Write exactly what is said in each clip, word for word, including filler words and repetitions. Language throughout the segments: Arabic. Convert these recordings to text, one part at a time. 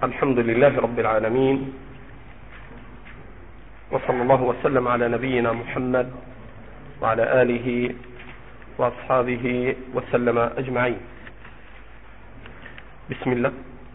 الحمد لله رب العالمين، وصلى الله وسلم على نبينا محمد وعلى آله وأصحابه وسلم أجمعين. بسم الله.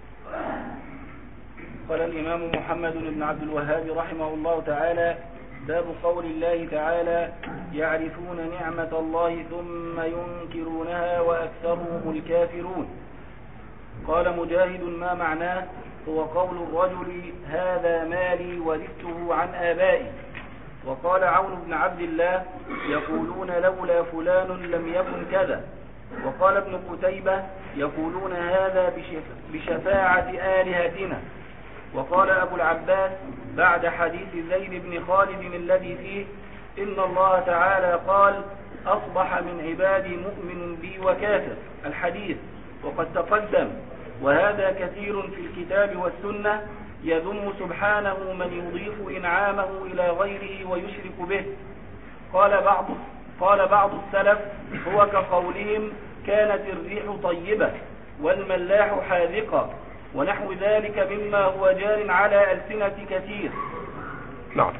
قال الإمام محمد بن عبد الوهاب رحمه الله تعالى: باب قول الله تعالى: يعرفون نعمة الله ثم ينكرونها وأكثرهم الكافرون. قال مجاهد: ما معناه؟ هو قول الرجل: هذا مالي ورثته عن آبائي. وقال عون بن عبد الله: يقولون لولا فلان لم يكن كذا. وقال ابن قتيبة: يقولون هذا بشفاعة آلهتنا. وقال أبو العباس بعد حديث زيد بن خالد الذي فيه: إن الله تعالى قال: أصبح من عبادي مؤمن بي وكافر، الحديث، وقد تقدم. وهذا كثير في الكتاب والسنة، يذم سبحانه من يضيف إنعامه إلى غيره ويشرك به. قال بعض قال بعض السلف: هو كقولهم: كانت الريح طيبة والملاح حاذقا، ونحو ذلك مما هو جار على ألسنة كثير. نعم.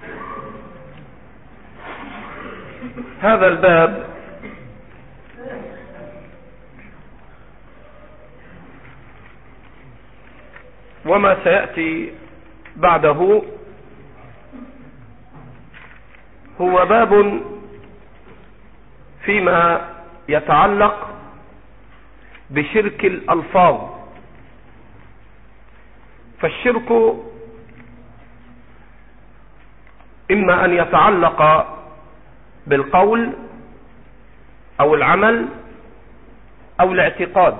هذا الباب وما سيأتي بعده هو باب فيما يتعلق بشرك الألفاظ. فالشرك إما أن يتعلق بالقول أو العمل أو الاعتقاد.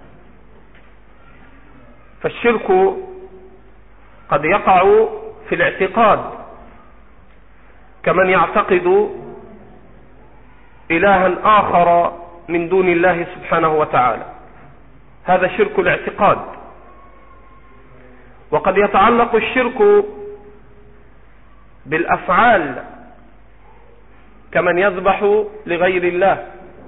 فالشرك قد يقع في الاعتقاد، كمن يعتقد إلها آخر من دون الله سبحانه وتعالى، هذا شرك الاعتقاد. وقد يتعلق الشرك بالأفعال، كمن يذبح لغير الله.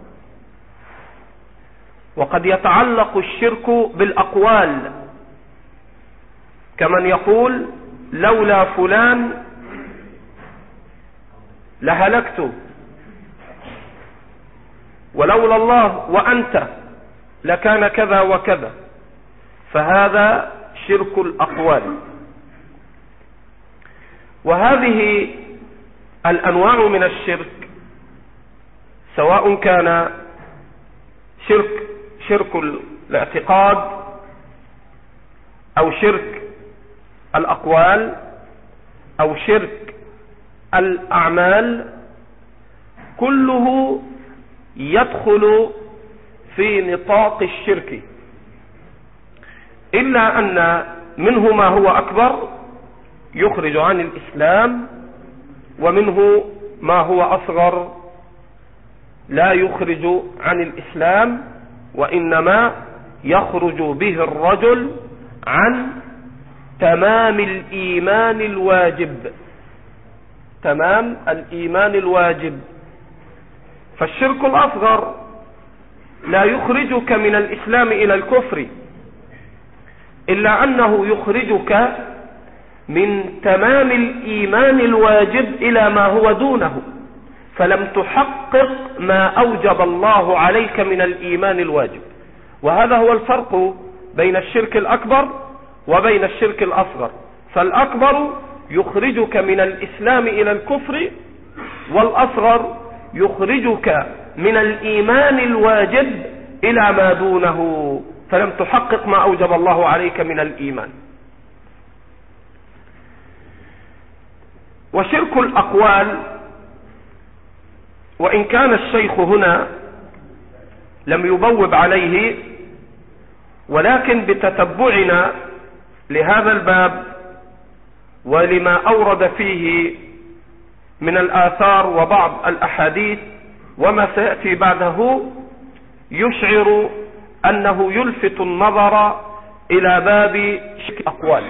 وقد يتعلق الشرك بالأقوال، كمن يقول: لولا فلان لهلكت، ولولا الله وأنت لكان كذا وكذا. فهذا شرك الأقوال. وهذه الأنواع من الشرك، سواء كان شرك شرك الاعتقاد أو شرك الأقوال أو شرك الأعمال، كله يدخل في نطاق الشرك، إلا أن منه ما هو أكبر يخرج عن الإسلام، ومنه ما هو أصغر لا يخرج عن الإسلام، وإنما يخرج به الرجل عن تمام الإيمان الواجب، تمام الإيمان الواجب. فالشرك الأصغر لا يخرجك من الإسلام إلى الكفر، إلا أنه يخرجك من تمام الإيمان الواجب إلى ما هو دونه، فلم تحقق ما أوجب الله عليك من الإيمان الواجب. وهذا هو الفرق بين الشرك الأكبر وبين الشرك الأصغر. فالأكبر يخرجك من الإسلام إلى الكفر، والأصغر يخرجك من الإيمان الواجب إلى ما دونه، فلم تحقق ما أوجب الله عليك من الإيمان. وشرك الأقوال، وإن كان الشيخ هنا لم يبوب عليه، ولكن بتتبعنا لهذا الباب ولما أورد فيه من الآثار وبعض الأحاديث وما سيأتي بعده، يشعر أنه يلفت النظر إلى باب شرك الأقوال.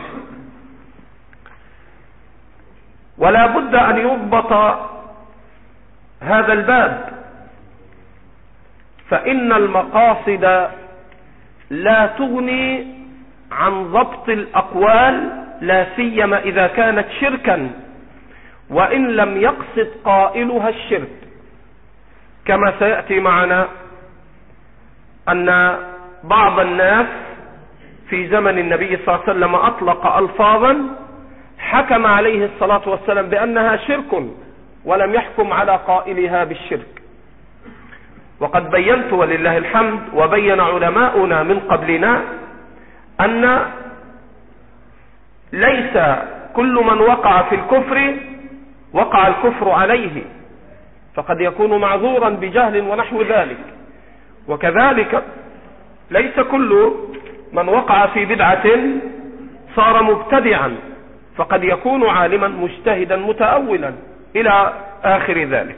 ولا بد أن يضبط هذا الباب، فإن المقاصد لا تغني عن عن ضبط الأقوال، لا سيما إذا كانت شركا وإن لم يقصد قائلها الشرك، كما سيأتي معنا أن بعض الناس في زمن النبي صلى الله عليه وسلم أطلق ألفاظا حكم عليه الصلاة والسلام بأنها شرك ولم يحكم على قائلها بالشرك. وقد بينت ولله الحمد وبين علماؤنا من قبلنا أن ليس كل من وقع في الكفر وقع الكفر عليه، فقد يكون معذورا بجهل ونحو ذلك. وكذلك ليس كل من وقع في بدعة صار مبتدعا، فقد يكون عالما مجتهدا متأولا إلى آخر ذلك.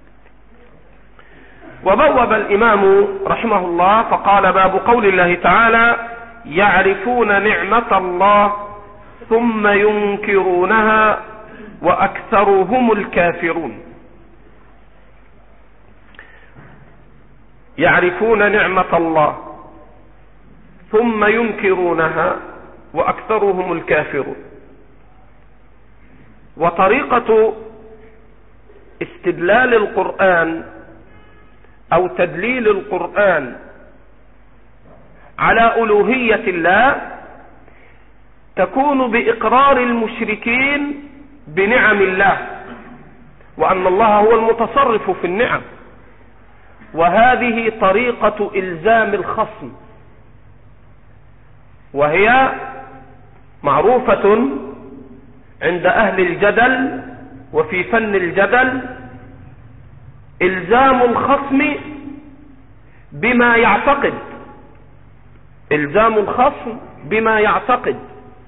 وبوب الإمام رحمه الله فقال: باب قول الله تعالى: يعرفون نعمة الله ثم ينكرونها وأكثرهم الكافرون. يعرفون نعمة الله ثم ينكرونها وأكثرهم الكافرون. وطريقة استدلال القرآن أو تدليل القرآن على ألوهية الله تكون بإقرار المشركين بنعم الله، وأن الله هو المتصرف في النعم. وهذه طريقة إلزام الخصم، وهي معروفة عند أهل الجدل وفي فن الجدل: إلزام الخصم بما يعتقد، إلزام الخصم بما يعتقد.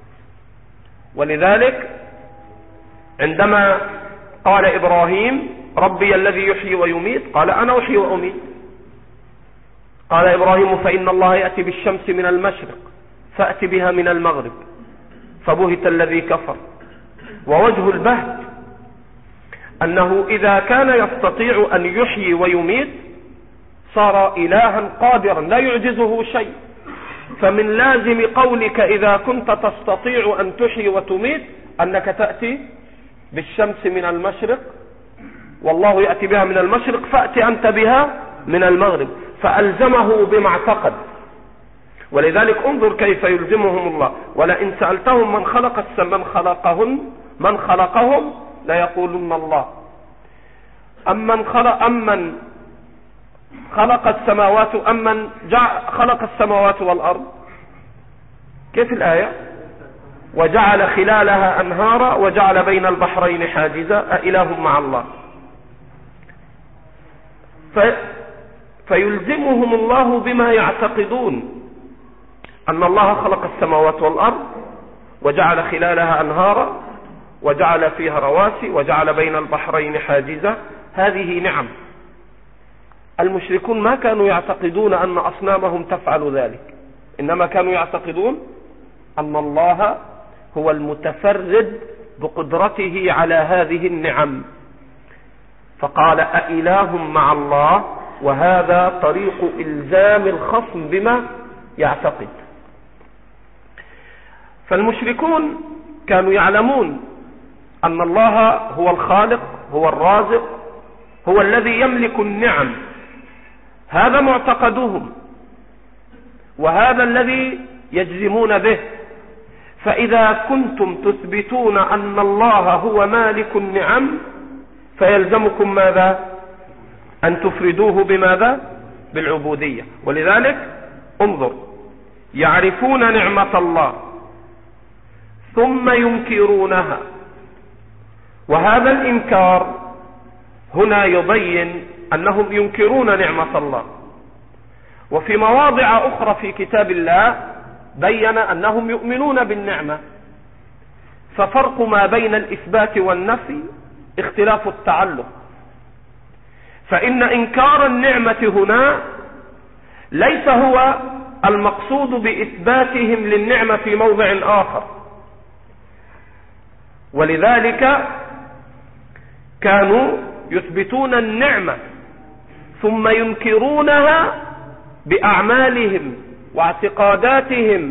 ولذلك عندما قال إبراهيم: ربي الذي يحيي ويميت، قال: أنا أحيي وأميت. قال إبراهيم: فإن الله يأتي بالشمس من المشرق فأتي بها من المغرب، فبهت الذي كفر. ووجه البهت أنه إذا كان يستطيع أن يحيي ويميت صار إلها قادرا لا يعجزه شيء. فمن لازم قولك إذا كنت تستطيع أن تحيي وتميت أنك تأتي بالشمس من المشرق، والله يأتي بها من المشرق، فأتي أنت بها من المغرب، فألزمه بما اعتقد. ولذلك انظر كيف يلزمهم الله: ولئن سألتهم من خلق السماء من خلقهن من خلقهم ليقولن الله. أمن خلق أمن خلق السماوات أمن خلق السماوات والأرض. كيف الآية؟ وجعل خلالها أنهارا وجعل بين البحرين حاجزا أإله مع الله. في فيلزمهم الله بما يعتقدون، أن الله خلق السماوات والأرض وجعل خلالها أنهارا وجعل فيها رواسي وجعل بين البحرين حاجزا. هذه نعم. المشركون ما كانوا يعتقدون أن أصنامهم تفعل ذلك، إنما كانوا يعتقدون أن الله هو المتفرد بقدرته على هذه النعم. فقال: أإله مع الله، وهذا طريق إلزام الخصم بما يعتقد. فالمشركون كانوا يعلمون أن الله هو الخالق، هو الرازق، هو الذي يملك النعم. هذا معتقدهم، وهذا الذي يجزمون به. فإذا كنتم تثبتون أن الله هو مالك النعم فيلزمكم ماذا؟ أن تفردوه بماذا؟ بالعبودية. ولذلك انظر: يعرفون نعمة الله ثم ينكرونها. وهذا الإنكار هنا يبين أنهم ينكرون نعمة الله. وفي مواضع أخرى في كتاب الله بين أنهم يؤمنون بالنعمة. ففرق ما بين الإثبات والنفي اختلاف التعلق. فإن إنكار النعمة هنا ليس هو المقصود بإثباتهم للنعمة في موضع آخر. ولذلك كانوا يثبتون النعمة ثم ينكرونها بأعمالهم واعتقاداتهم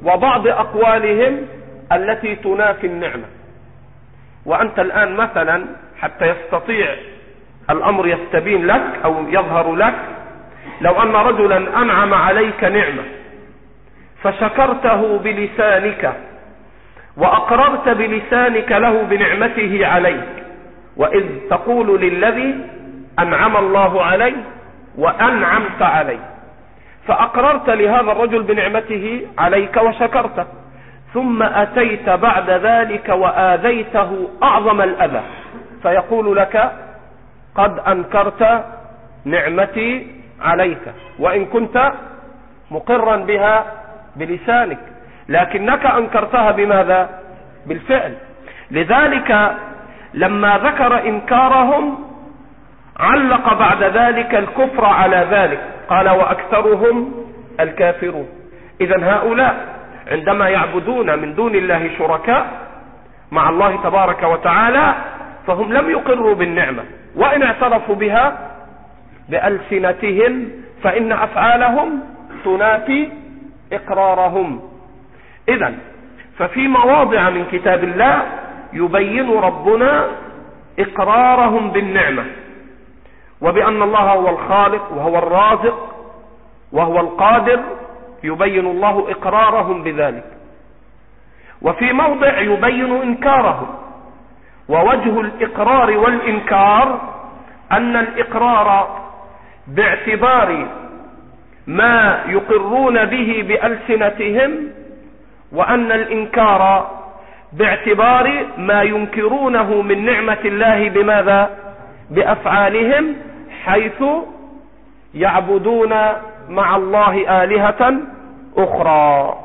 وبعض أقوالهم التي تنافي النعمة. وأنت الآن مثلا حتى يستطيع الأمر يستبين لك أو يظهر لك، لو أن رجلا أنعم عليك نعمة فشكرته بلسانك وأقررت بلسانك له بنعمته عليك، وإذ تقول للذي أنعم الله عليه وأنعمت عليه، فأقررت لهذا الرجل بنعمته عليك وشكرته، ثم أتيت بعد ذلك وآذيته أعظم الأذى، فيقول لك قد أنكرت نعمتي عليك وإن كنت مقرا بها بلسانك، لكنك أنكرتها بماذا؟ بالفعل. لذلك لما ذكر إنكارهم علق بعد ذلك الكفر على ذلك، قال وأكثرهم الكافرون. إذن هؤلاء عندما يعبدون من دون الله شركاء مع الله تبارك وتعالى فهم لم يقروا بالنعمة، وإن اعترفوا بها بألسنتهم فإن أفعالهم تنافي إقرارهم. إذن ففي مواضع من كتاب الله يبين ربنا إقرارهم بالنعمة وبأن الله هو الخالق وهو الرازق وهو القادر، يبين الله إقرارهم بذلك. وفي موضع يبين إنكارهم، ووجه الإقرار والإنكار أن الإقرار باعتبار ما يقرون به بألسنتهم، وأن الإنكار باعتبار ما ينكرونه من نعمة الله بماذا؟ بأفعالهم، حيث يعبدون مع الله آلهة أخرى.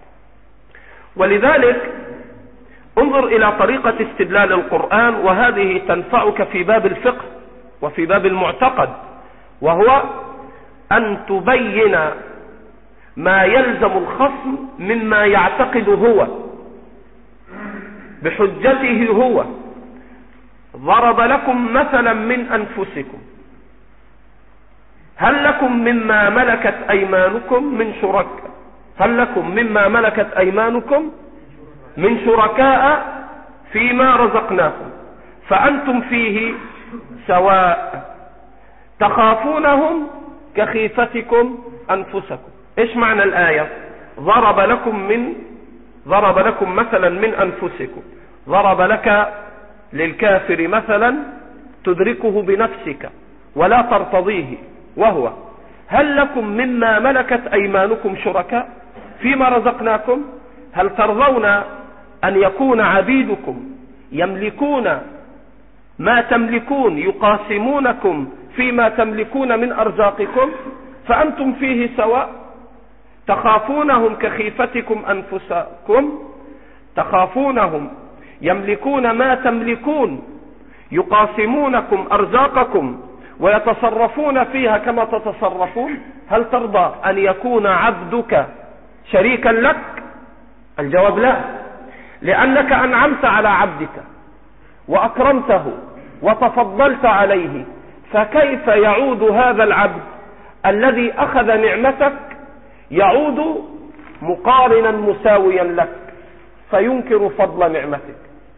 ولذلك انظر إلى طريقة استدلال القرآن، وهذه تنفعك في باب الفقه وفي باب المعتقد، وهو أن تبين ما يلزم الخصم مما يعتقد هو بحجته هو. ضرب لكم مثلا من أنفسكم، هل لكم مما ملكت أيمانكم من شركاء هل لكم مما ملكت أيمانكم من شركاء فيما رزقناكم فأنتم فيه سواء تخافونهم كخيفتكم أنفسكم. إيش معنى الآية؟ ضرب لكم من ضرب لكم مثلا من أنفسكم، ضرب لك للكافر مثلا تدركه بنفسك ولا ترتضيه، وهو هل لكم مما ملكت أيمانكم شركاء فيما رزقناكم؟ هل ترضون أن يكون عبيدكم يملكون ما تملكون، يقاسمونكم فيما تملكون من أرزاقكم، فأنتم فيه سواء تخافونهم كخيفتكم أنفسكم، تخافونهم يملكون ما تملكون، يقاسمونكم أرزاقكم ويتصرفون فيها كما تتصرفون. هل ترضى أن يكون عبدك شريكا لك؟ الجواب لا، لأنك أنعمت على عبدك وأكرمته وتفضلت عليه، فكيف يعود هذا العبد الذي أخذ نعمتك يعود مقارنا مساويا لك فينكر فضل نعمتك؟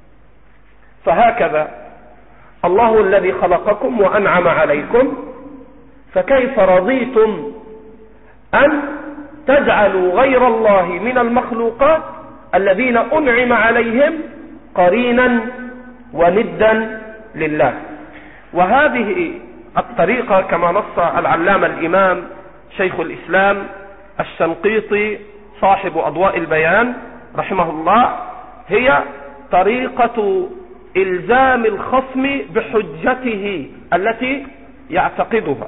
فهكذا الله الذي خلقكم وأنعم عليكم، فكيف رضيتم أن تجعلوا غير الله من المخلوقات الذين أنعم عليهم قرينا وندا لله؟ وهذه الطريقة كما نص العلامة الإمام شيخ الإسلام الشنقيطي صاحب أضواء البيان رحمه الله، هي طريقة إلزام الخصم بحجته التي يعتقدها.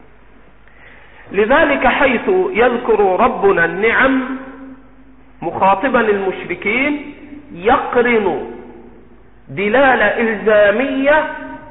لذلك حيث يذكر ربنا النعم مخاطبا المشركين يقرن دلالة إلزامية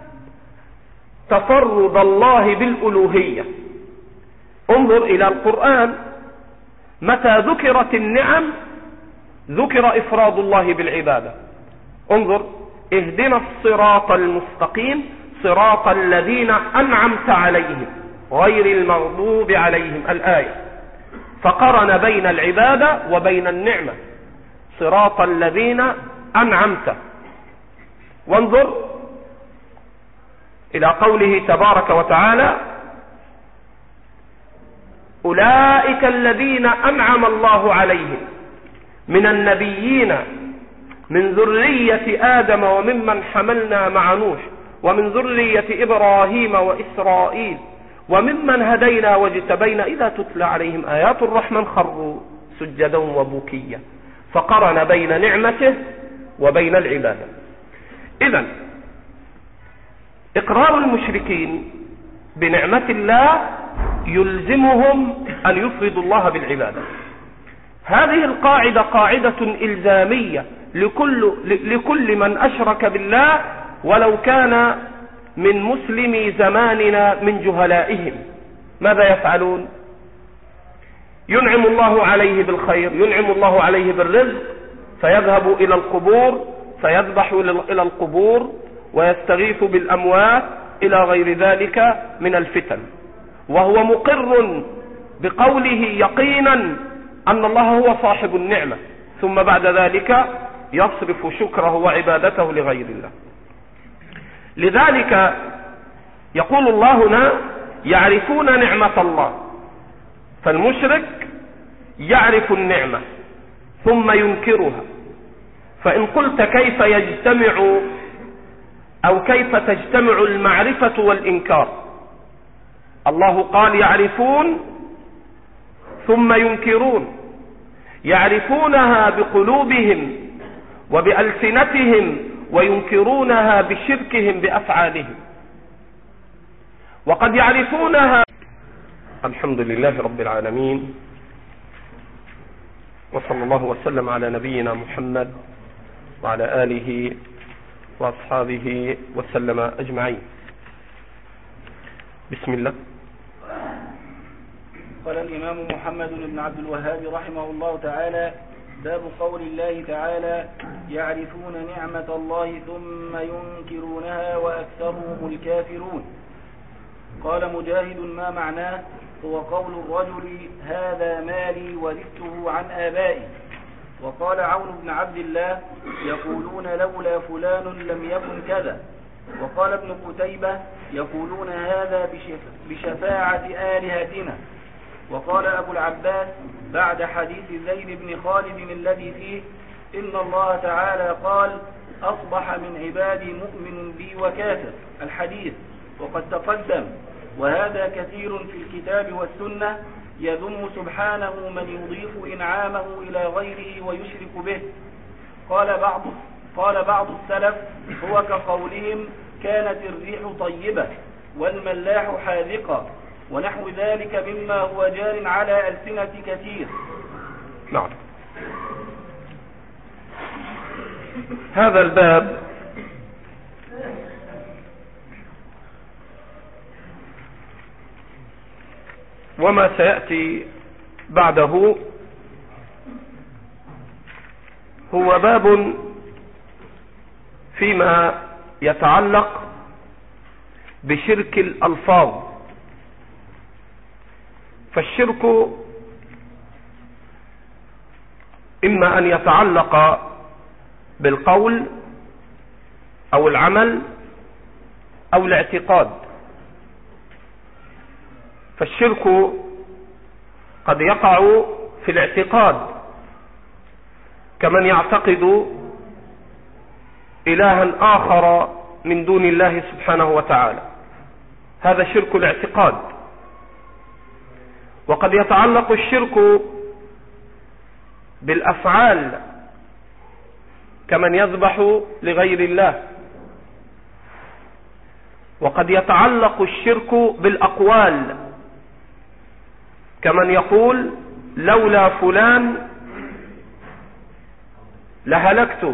تفرد الله بالألوهية. انظر إلى القرآن، متى ذكرت النعم ذكر إفراد الله بالعبادة. انظر، اهدنا الصراط المستقيم صراط الذين أنعمت عليهم غير المغضوب عليهم، الآية. فقرن بين العبادة وبين النعمة، صراط الذين أنعمت. وانظر إلى قوله تبارك وتعالى: أولئك الذين أنعم الله عليهم من النبيين من ذرية آدم وممن حملنا مع نوح ومن ذرية إبراهيم وإسرائيل وممن هدينا واجتبينا إذا تتلى عليهم آيات الرحمن خروا سجدا وبكيا. فقرن بين نعمته وبين العبادة. إذن إقرار المشركين بنعمة الله يلزمهم أن يفردوا الله بالعبادة. هذه القاعدة قاعدة إلزامية لكل, لكل من أشرك بالله ولو كان من مسلمي زماننا من جهلائهم. ماذا يفعلون؟ ينعم الله عليه بالخير، ينعم الله عليه بالرزق، فيذهب إلى القبور فيذبح إلى القبور ويستغيث بالأموات إلى غير ذلك من الفتن، وهو مقر بقوله يقينا أن الله هو صاحب النعمة، ثم بعد ذلك يصرف شكره وعبادته لغير الله. لذلك يقول الله هنا: يعرفون نعمة الله. فالمشرك يعرف النعمة ثم ينكرها. فإن قلت كيف يجتمع أو كيف تجتمع المعرفة والإنكار؟ الله قال يعرفون ثم ينكرون، يعرفونها بقلوبهم وبألسنتهم وينكرونها بشركهم بأفعالهم. وقد يعرفونها. الحمد لله رب العالمين، وصلى الله وسلم على نبينا محمد وعلى آله وأصحابه وسلم أجمعين. بسم الله. قال الإمام محمد بن عبد الوهاب رحمه الله تعالى: باب قول الله تعالى: يعرفون نعمة الله ثم ينكرونها وأكثرهم الكافرون. قال مجاهد: ما معناه؟ هو قول الرجل: هذا مالي ورثته عن آبائي. وقال عون بن عبد الله: يقولون لولا فلان لم يكن كذا. وقال ابن قتيبة: يقولون هذا بشفاعة آلهتنا. وقال أبو العباس بعد حديث زيد بن خالد الذي فيه: إن الله تعالى قال: أصبح من عبادي مؤمن بي وكافر، الحديث، وقد تقدم. وهذا كثير في الكتاب والسنة، يذم سبحانه من يضيف إنعامه إلى غيره ويشرك به. قال بعض قال بعض السلف: هو كقولهم: كانت الريح طيبة والملاح حاذقة، ونحو ذلك مما هو جار على ألسنة كثير. نعم. هذا الباب وما سيأتي بعده هو باب فيما يتعلق بشرك الألفاظ. فالشرك إما أن يتعلق بالقول أو العمل أو الاعتقاد. فالشرك قد يقع في الاعتقاد، كمن يعتقد إلها آخر من دون الله سبحانه وتعالى، هذا شرك الاعتقاد. وقد يتعلق الشرك بالأفعال، كمن يذبح لغير الله. وقد يتعلق الشرك بالأقوال، كمن يقول: لولا فلان لهلكت،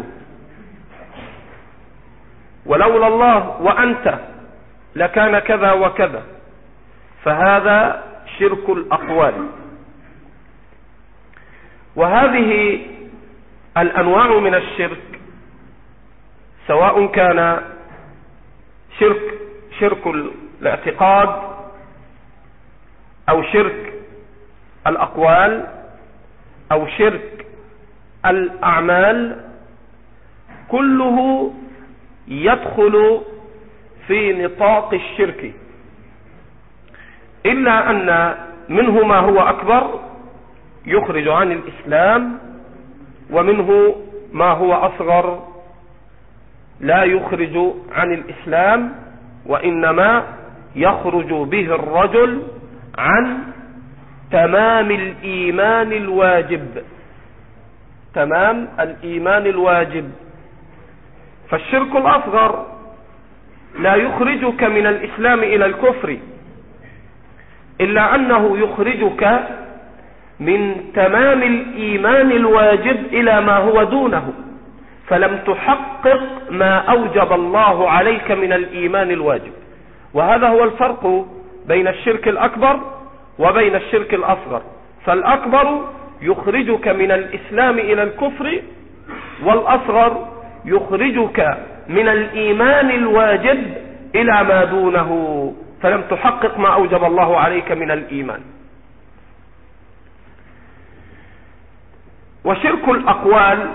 ولولا الله وأنت لكان كذا وكذا. فهذا شرك الأقوال. وهذه الأنواع من الشرك، سواء كان شرك شرك الاعتقاد أو شرك الأقوال أو شرك الأعمال كله يدخل في نطاق الشرك، إلا أن منه ما هو أكبر يخرج عن الإسلام، ومنه ما هو أصغر لا يخرج عن الإسلام، وإنما يخرج به الرجل عن تمام الإيمان الواجب، تمام الإيمان الواجب. فالشرك الأصغر لا يخرجك من الإسلام إلى الكفر، إلا أنه يخرجك من تمام الإيمان الواجب إلى ما هو دونه، فلم تحقق ما أوجب الله عليك من الإيمان الواجب. وهذا هو الفرق بين الشرك الأكبر وبين الشرك الأصغر. فالأكبر يخرجك من الإسلام إلى الكفر، والأصغر يخرجك من الإيمان الواجب إلى ما دونه، فلم تحقق ما أوجب الله عليك من الإيمان. وشرك الأقوال،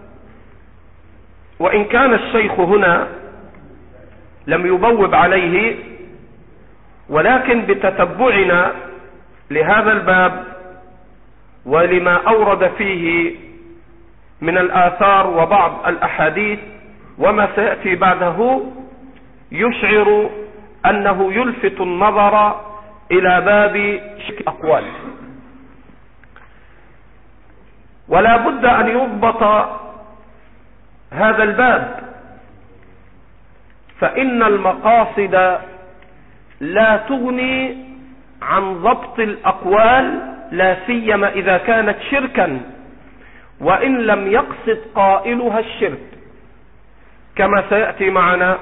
وإن كان الشيخ هنا لم يبوب عليه، ولكن بتتبعنا لهذا الباب ولما أورد فيه من الآثار وبعض الأحاديث وما سيأتي بعده يشعر أنه يلفت النظر إلى باب شرك الأقوال. ولا بد أن يضبط هذا الباب، فإن المقاصد لا تغني عن ضبط الأقوال، لا سيما إذا كانت شركا وإن لم يقصد قائلها الشرك، كما سيأتي معنا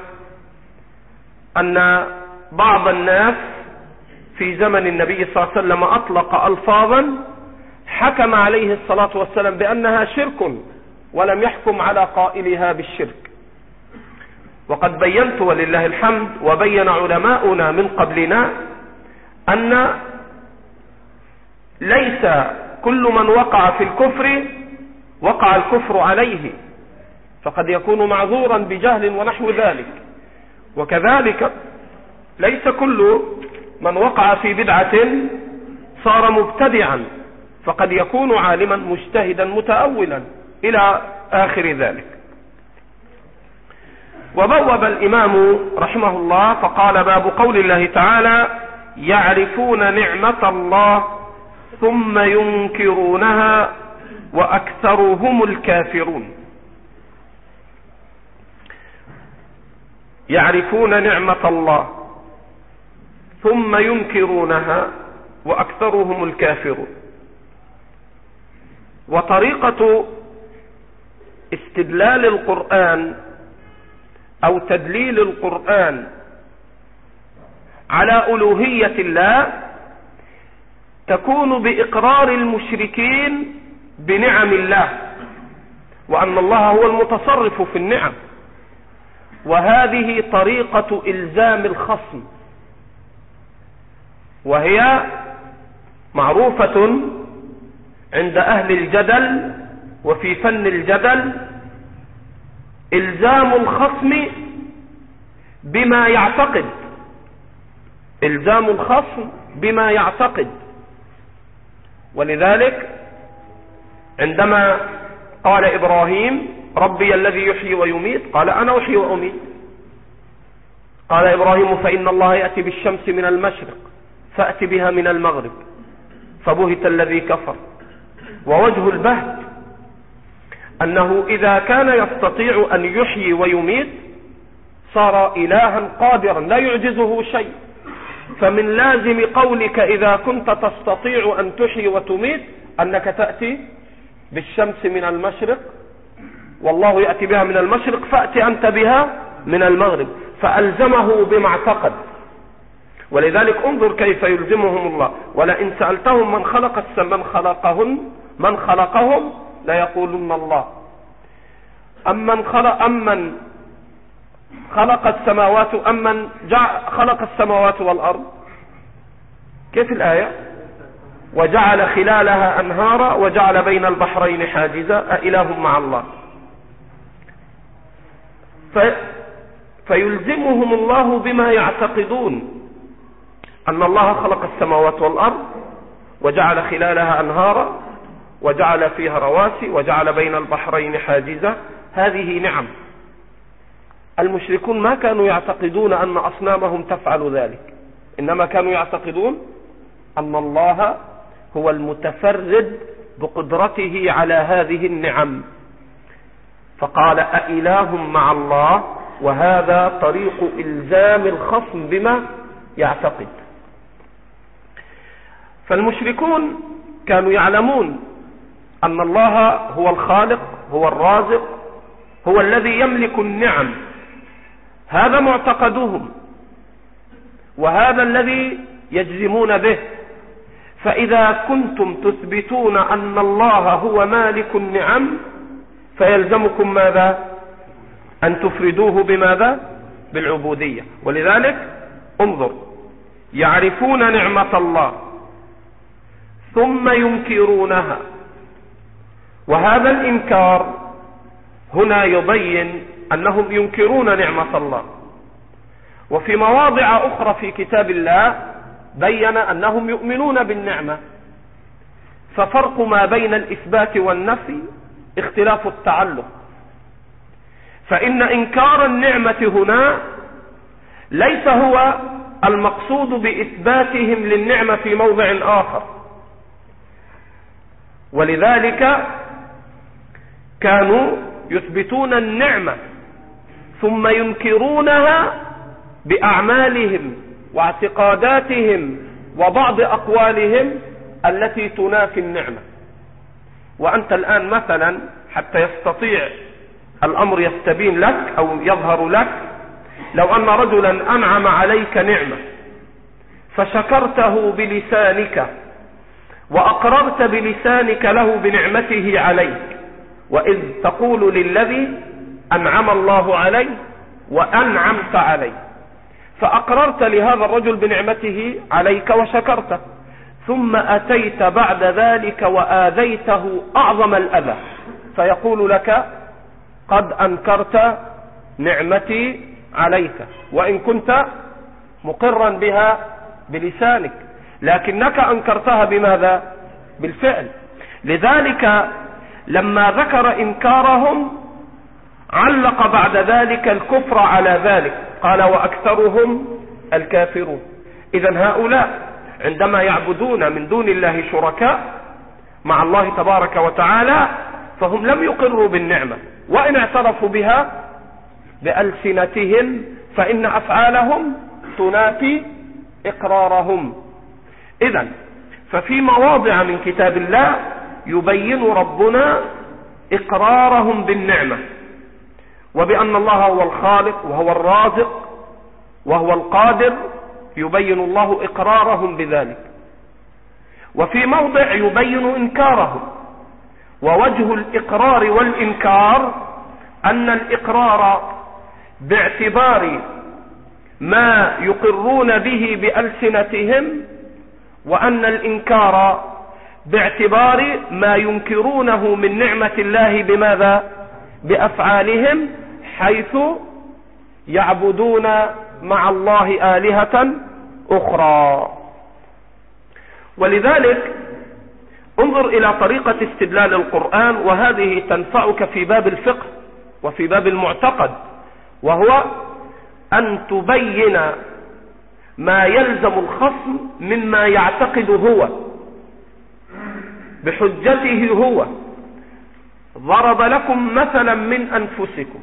أن بعض الناس في زمن النبي صلى الله عليه وسلم أطلق ألفاظا حكم عليه الصلاة والسلام بأنها شرك، ولم يحكم على قائلها بالشرك. وقد بينت ولله الحمد، وبين علماؤنا من قبلنا، أن ليس كل من وقع في الكفر وقع الكفر عليه، فقد يكون معذورا بجهل ونحو ذلك. وكذلك ليس كل من وقع في بدعة صار مبتدعا، فقد يكون عالما مجتهدا متأولا إلى آخر ذلك. وبوب الإمام رحمه الله فقال: باب قول الله تعالى: يعرفون نعمة الله ثم ينكرونها وأكثرهم الكافرون. يعرفون نعمة الله ثم ينكرونها وأكثرهم الكافرون. وطريقة استدلال القرآن أو تدليل القرآن على ألوهية الله تكون بإقرار المشركين بنعم الله، وأن الله هو المتصرف في النعم. وهذه طريقة إلزام الخصم، وهي معروفة عند أهل الجدل وفي فن الجدل، إلزام الخصم بما يعتقد، إلزام الخصم بما يعتقد. ولذلك عندما قال إبراهيم: ربي الذي يحيي ويميت، قال: أنا أحيي وأميت. قال إبراهيم: فإن الله يأتي بالشمس من المشرق فأتي بها من المغرب، فبهت الذي كفر. ووجه البهت أنه إذا كان يستطيع أن يحيي ويميت صار إلها قادرا لا يعجزه شيء. فمن لازم قولك إذا كنت تستطيع أن تحيي وتميت أنك تأتي بالشمس من المشرق والله يأتي بها من المشرق، فأتي أنت بها من المغرب، فألزمه بما اعتقد. ولذلك انظر كيف يلزمهم الله: ولئن سألتهم من خلق من خلقهم من خلقهم ليقولن الله. أمن خلق أمن خلق السماوات أمن جعل خلق السماوات والأرض. كيف الآية؟ وجعل خلالها أنهارا وجعل بين البحرين حاجزا أإله مع الله. في فيلزمهم الله بما يعتقدون أن الله خلق السماوات والأرض وجعل خلالها أنهارا وجعل فيها رواسي وجعل بين البحرين حاجزا. هذه نعم. المشركون ما كانوا يعتقدون أن أصنامهم تفعل ذلك، إنما كانوا يعتقدون أن الله هو المتفرد بقدرته على هذه النعم. فقال أإله مع الله، وهذا طريق إلزام الخصم بما يعتقد. فالمشركون كانوا يعلمون أن الله هو الخالق، هو الرازق، هو الذي يملك النعم. هذا معتقدهم وهذا الذي يجزمون به. فإذا كنتم تثبتون أن الله هو مالك النعم فيلزمكم ماذا؟ أن تفردوه بماذا؟ بالعبودية. ولذلك انظر، يعرفون نعمة الله ثم ينكرونها. وهذا الإنكار هنا يبين أنهم ينكرون نعمة الله. وفي مواضع أخرى في كتاب الله بين أنهم يؤمنون بالنعمة. ففرق ما بين الإثبات والنفي اختلاف التعلق. فإن إنكار النعمة هنا ليس هو المقصود بإثباتهم للنعمة في موضع آخر، ولذلك كانوا يثبتون النعمة ثم ينكرونها بأعمالهم واعتقاداتهم وبعض أقوالهم التي تنافي النعمة. وأنت الآن مثلا حتى يستطيع الأمر يستبين لك أو يظهر لك، لو أن رجلا أنعم عليك نعمة فشكرته بلسانك وأقررت بلسانك له بنعمته عليك، وإذ تقول للذي أنعم الله عليه وأنعمت عليه، فأقررت لهذا الرجل بنعمته عليك وشكرته، ثم أتيت بعد ذلك وآذيته أعظم الأذى، فيقول لك قد أنكرت نعمتي عليك وإن كنت مقرا بها بلسانك، لكنك أنكرتها بماذا؟ بالفعل. لذلك لما ذكر إنكارهم علق بعد ذلك الكفر على ذلك، قال وأكثرهم الكافرون. إذن هؤلاء عندما يعبدون من دون الله شركاء مع الله تبارك وتعالى فهم لم يقروا بالنعمة، وإن اعترفوا بها بألسنتهم فإن أفعالهم تنافي إقرارهم. إذن ففي مواضع من كتاب الله يبين ربنا إقرارهم بالنعمة وبأن الله هو الخالق وهو الرازق وهو القادر، يبين الله إقرارهم بذلك. وفي موضع يبين إنكارهم. ووجه الإقرار والإنكار أن الإقرار باعتبار ما يقرون به بألسنتهم، وأن الإنكار باعتبار ما ينكرونه من نعمة الله بماذا؟ بأفعالهم، حيث يعبدون مع الله آلهة أخرى. ولذلك انظر إلى طريقة استدلال القرآن، وهذه تنفعك في باب الفقه وفي باب المعتقد، وهو أن تبين ما يلزم الخصم مما يعتقد هو بحجته هو. ضرب لكم مثلا من أنفسكم،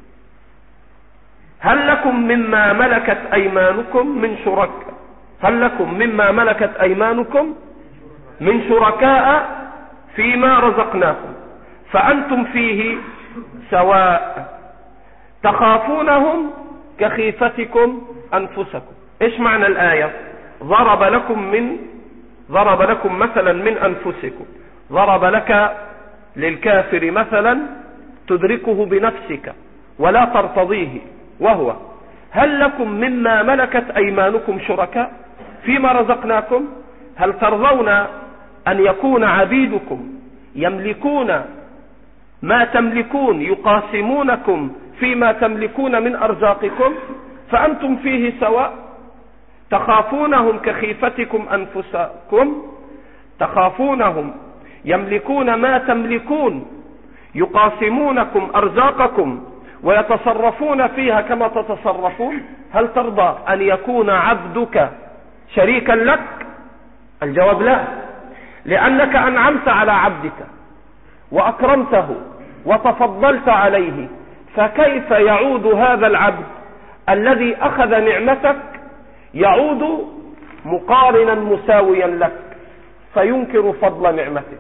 هل لكم مما ملكت أيمانكم من شركاء هل لكم مما ملكت أيمانكم من شركاء فيما رزقناكم فأنتم فيه سواء تخافونهم كخيفتكم أنفسكم. إيش معنى الآية؟ ضرب لكم من ضرب لكم مثلا من أنفسكم. ضرب لك للكافر مثلا تدركه بنفسك ولا ترتضيه، وهو هل لكم مما ملكت أيمانكم شركاء فيما رزقناكم؟ هل ترضون أن يكون عبيدكم يملكون ما تملكون، يقاسمونكم فيما تملكون من أرزاقكم، فأنتم فيه سواء، تخافونهم كخيفتكم أنفسكم، تخافونهم يملكون ما تملكون، يقاسمونكم أرزاقكم ويتصرفون فيها كما تتصرفون. هل ترضى أن يكون عبدك شريكا لك؟ الجواب لا، لأنك أنعمت على عبدك وأكرمته وتفضلت عليه، فكيف يعود هذا العبد الذي أخذ نعمتك يعود مقارنا مساويا لك فينكر فضل نعمتك؟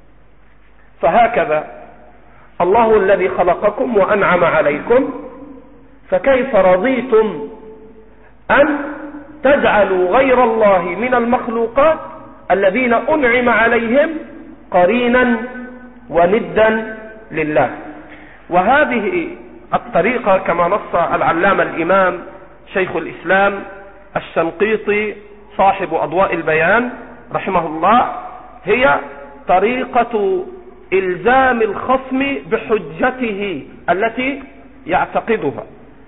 فهكذا الله الذي خلقكم وأنعم عليكم، فكيف رضيتم أن تجعلوا غير الله من المخلوقات الذين أنعم عليهم قرينا وندا لله؟ وهذه الطريقة كما نص العلامة الإمام شيخ الإسلام الشنقيطي صاحب أضواء البيان رحمه الله، هي طريقة إلزام الخصم بحجته التي يعتقدها.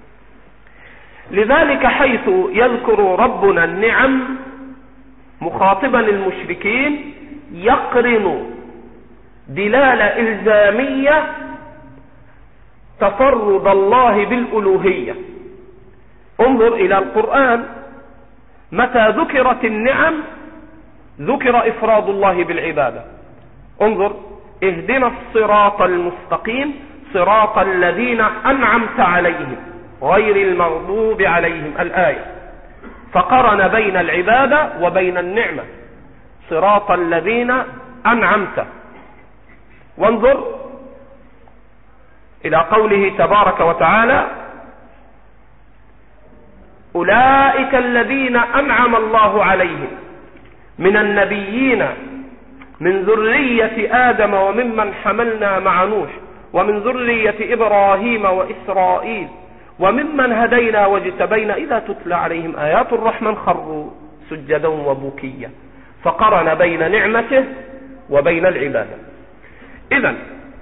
لذلك حيث يذكر ربنا النعم مخاطبا المشركين يقرن دلالة إلزامية تفرد الله بالألوهية. انظر إلى القرآن، متى ذكرت النعم ذكر إفراد الله بالعبادة. انظر: اهدنا الصراط المستقيم صراط الذين أنعمت عليهم غير المغضوب عليهم، الآية، فقرن بين العبادة وبين النعمة، صراط الذين أنعمت. وانظر إلى قوله تبارك وتعالى: أولئك الذين أنعم الله عليهم من النبيين من ذرية آدم وممن حملنا مع نوح ومن ذرية إبراهيم وإسرائيل وممن هدينا واجتبينا إذا تتلى عليهم آيات الرحمن خروا سجدا وبكيا، فقرن بين نعمته وبين العبادة. إذن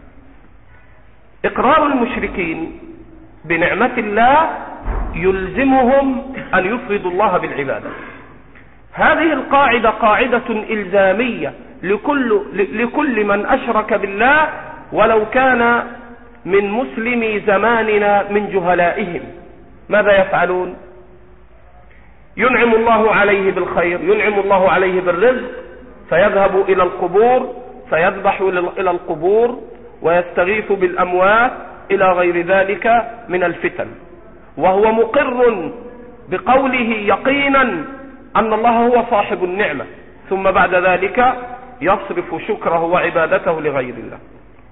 إقرار المشركين بنعمة الله يلزمهم أن يفردوا الله بالعبادة. هذه القاعدة قاعدة إلزامية لكل, لكل من أشرك بالله ولو كان من مسلمي زماننا من جهلائهم. ماذا يفعلون؟ ينعم الله عليه بالخير، ينعم الله عليه بالرزق، فيذهب إلى القبور فيذبح إلى القبور ويستغيث بالأموات إلى غير ذلك من الفتن، وهو مقر بقوله يقينا أن الله هو صاحب النعمة، ثم بعد ذلك يصرف شكره وعبادته لغير الله.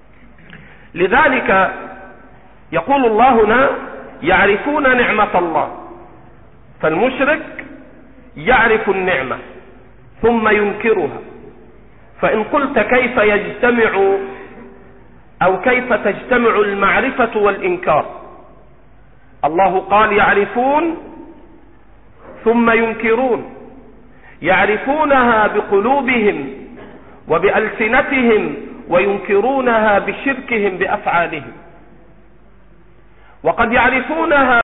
لذلك يقول الله هنا: يعرفون نعمة الله. فالمشرك يعرف النعمة ثم ينكرها. فإن قلت كيف يجتمع أو كيف تجتمع المعرفة والإنكار؟ الله قال يعرفون ثم ينكرون، يعرفونها بقلوبهم وبألسنتهم وينكرونها بشركهم بأفعالهم، وقد يعرفونها